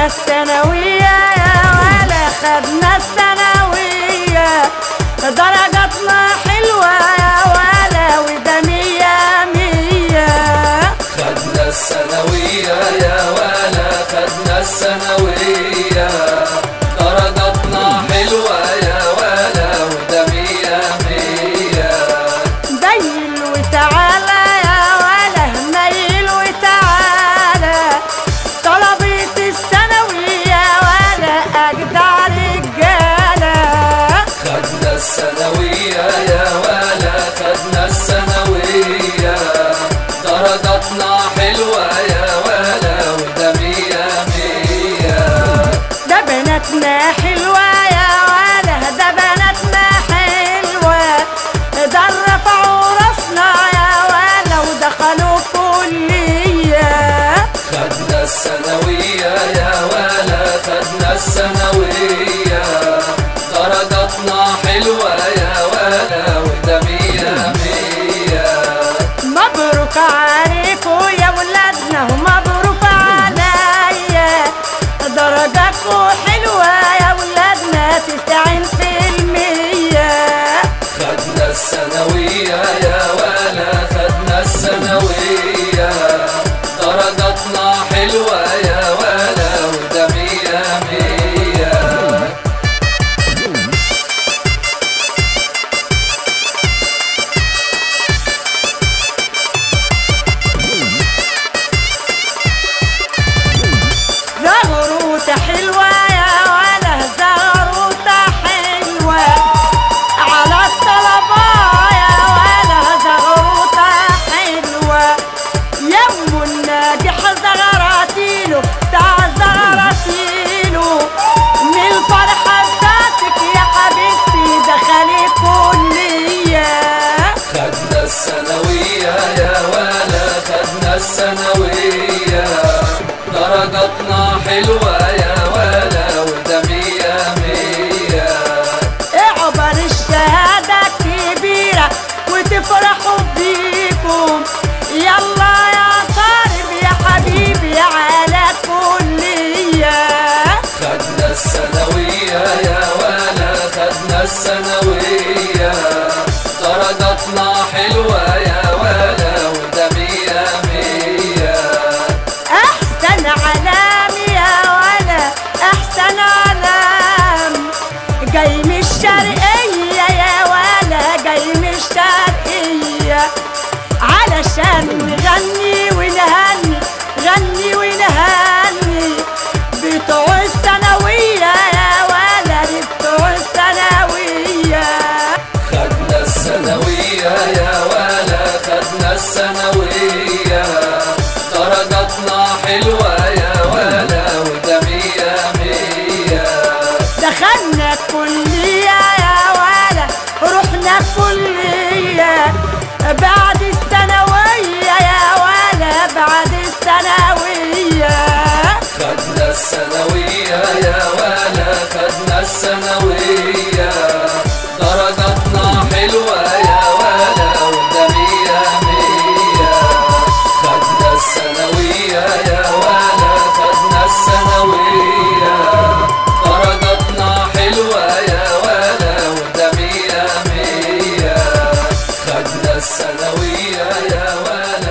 الثانوية يا ولا خدنا الثانوية، درجاتنا حلوة يا ولا وده مية مية. خدنا الثانوية يا ولا خدنا الثانوية، درجاتنا حلوة يا ولا وده مية مية. ديل وتعالى يا ولا ميل وتعالى، طلبة الثانوية ولا أجدع رجالة. خدنا الثانوية يا ولا خدنا الثانوية، درجاتنا حلوة يا ولا وده مية مية. ده بناتنا حلوة يا ولا، ده بناتنا حلوة، ده رفعوا راسنا يا ولا ودخلوا كلية. خدنا الثانوية يا ولا خدنا الثانوية، درجاتنا حلوة يا ولا وده مية مية. مبروك عليكوا يا ولادنا ومبروك عليا، درجاتكوا حلوة يا ولادنا 90%. خدنا الثانوية يا ولا خدنا الثانوية، درجاتنا حلوة يا ولا وده مية مية. زغروطة حلوة يا ولا، زغروطة حلوة على الطلبة يا ولا، زغروطة حلوة. يم الناجح زغراتيله بتاع زغراتيله، من الفرحة بتاعتك يا حبيبتي دخلي كلية. خدنا الثانوية يا ولا خدنا الثانوية، درجاتنا حلوة يا ولا وده مية مية. اعبر الشهادة كبيرة وتفرحوا بيكم، يلا يا طالب يا حبيبي على كلية. خدنا الثانوية يا ولا خدنا الثانوية، درجاتنا حلوة يا ولا وده مية مية. احسن علام يا ولا، احسن علام، جاي من الشرقية يا ولا، جاي من الشرقية، علشان نغني ونهني، غني ونهني بتوع الثانوية يا ولا، بتوع الثانوية. خدنا الثانوية يا ولا خدنا الثانوية، درجاتنا حلوة يا ولا وده مية مية. دخلنا الكلية يا ولا، رحنا الكلية بعد الثانوية يا ولا، بعد الثانوية. خدنا الثانوية يا ولا خدنا الثانوية، درجاتنا حلوة يا ولا وده مية مية. خدنا الثانوية يا ولا خدنا الثانوية، درجاتنا حلوة يا ولا وده مية مية. خدنا الثانوية يا ولا